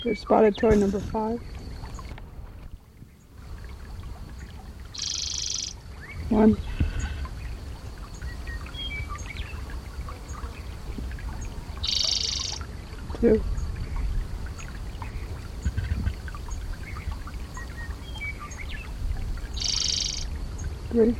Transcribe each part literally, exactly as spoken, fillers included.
There's spotted toy number five. One. Two. Three.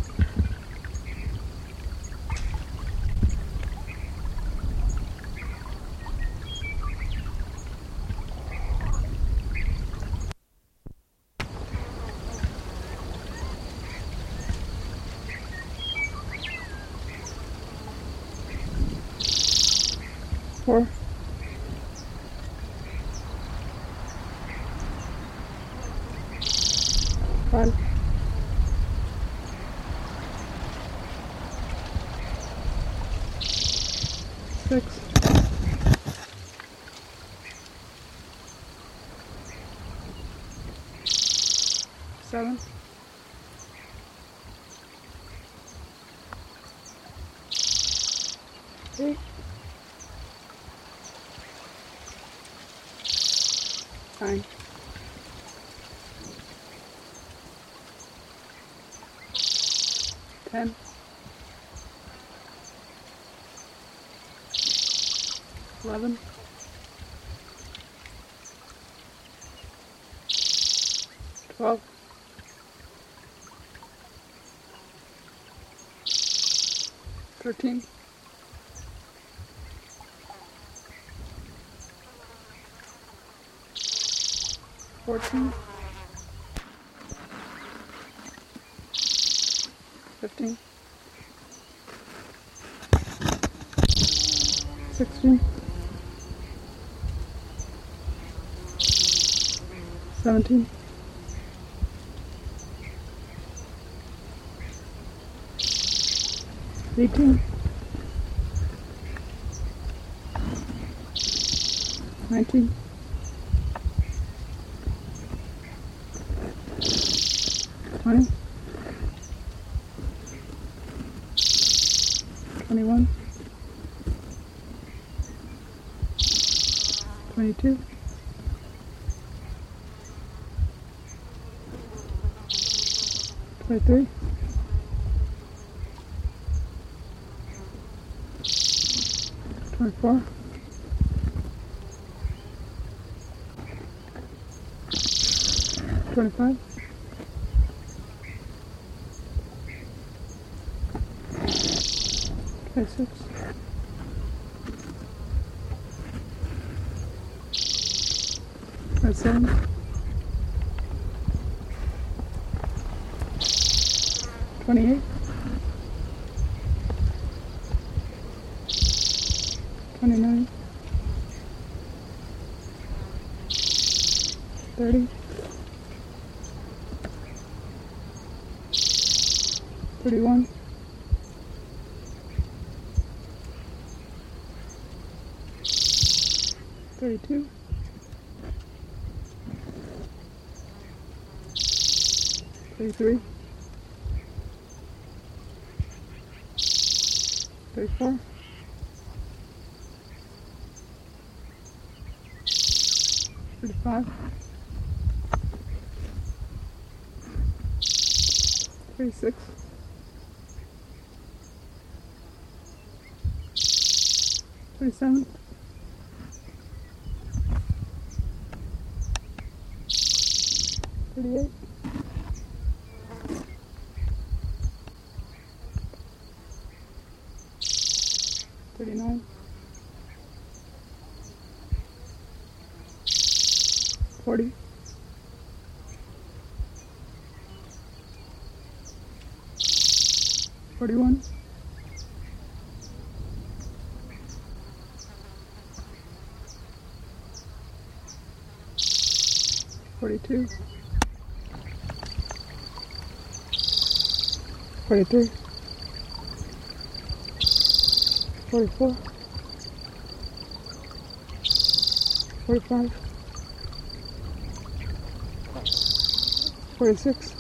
Four. Five. Six. Seven. Eight. Nine. Ten. Eleven. Twelve. Thirteen. Fourteen. Fifteen. Sixteen. Seventeen. Eighteen. Nineteen. Twenty. Twenty-one. Twenty-two. Twenty-three. Twenty-four. Twenty-five. Twenty-six. Twenty-seven. Twenty-eight. Twenty-nine. Thirty. Thirty-one. Thirty-two. Thirty-three. Thirty-four. Thirty-five. Thirty-six. Thirty-seven. Thirty-eight. Thirty-nine. Forty. Forty-one. Forty-two. Forty-three. Forty-four. Forty-five. Forty-six.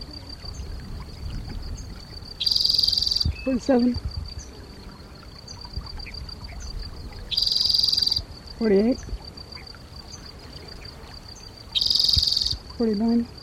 Forty-seven. Forty-eight. forty-nine,